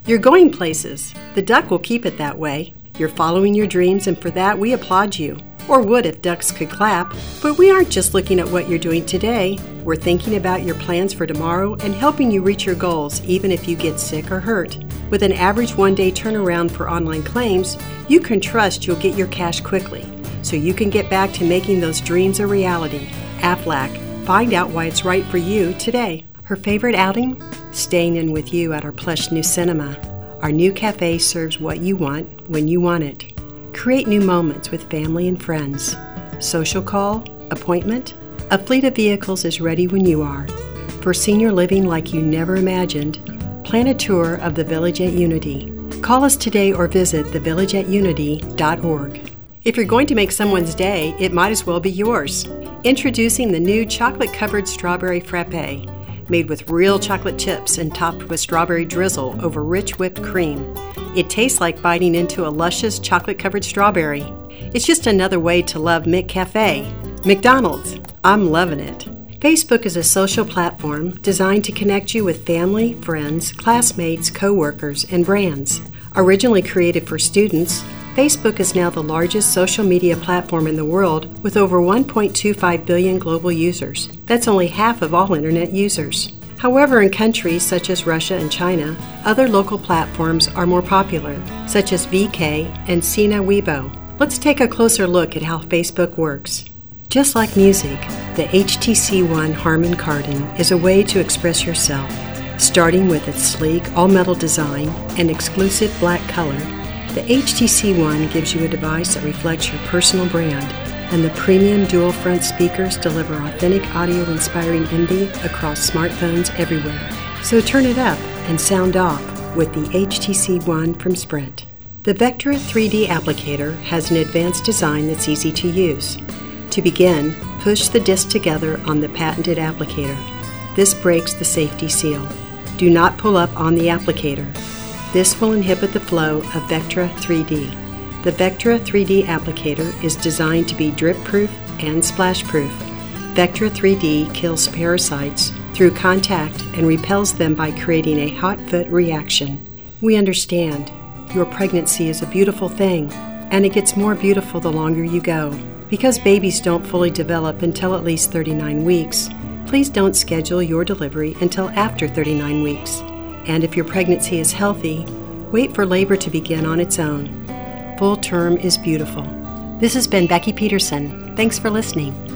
You're going places. The duck will keep it that way. You're following your dreams, and for that we applaud you. Or would if ducks could clap. But we aren't just looking at what you're doing today. We're thinking about your plans for tomorrow and helping you reach your goals, even if you get sick or hurt. With an average one-day turnaround for online claims, you can trust you'll get your cash quickly, so you can get back to making those dreams a reality. Aflac. Find out why it's right for you today. Her favorite outing? Staying in with you at our plush new cinema. Our new cafe serves what you want when you want it. Create new moments with family and friends. Social call? Appointment? A fleet of vehicles is ready when you are. For senior living like you never imagined, plan a tour of the Village at Unity. Call us today or visit thevillageatunity.org. If you're going to make someone's day, it might as well be yours. Introducing the new chocolate-covered strawberry frappe, made with real chocolate chips and topped with strawberry drizzle over rich whipped cream. It tastes like biting into a luscious chocolate-covered strawberry. It's just another way to love McCafe. McDonald's. I'm loving it. Facebook is a social platform designed to connect you with family, friends, classmates, coworkers, and brands. Originally created for students, Facebook is now the largest social media platform in the world with over 1.25 billion global users. That's only half of all internet users. However, in countries such as Russia and China, other local platforms are more popular, such as VK and Sina Weibo. Let's take a closer look at how Facebook works. Just like music, the HTC One Harman Kardon is a way to express yourself. Starting with its sleek, all-metal design and exclusive black color, the HTC One gives you a device that reflects your personal brand, and the premium dual-front speakers deliver authentic audio-inspiring MD across smartphones everywhere. So turn it up and sound off with the HTC One from Sprint. The Vectra 3D applicator has an advanced design that's easy to use. To begin, push the disc together on the patented applicator. This breaks the safety seal. Do not pull up on the applicator. This will inhibit the flow of Vectra 3D. The Vectra 3D applicator is designed to be drip-proof and splash-proof. Vectra 3D kills parasites through contact and repels them by creating a hot foot reaction. We understand. Your pregnancy is a beautiful thing, and it gets more beautiful the longer you go. Because babies don't fully develop until at least 39 weeks, please don't schedule your delivery until after 39 weeks. And if your pregnancy is healthy, wait for labor to begin on its own. Full term is beautiful. This has been Becky Peterson. Thanks for listening.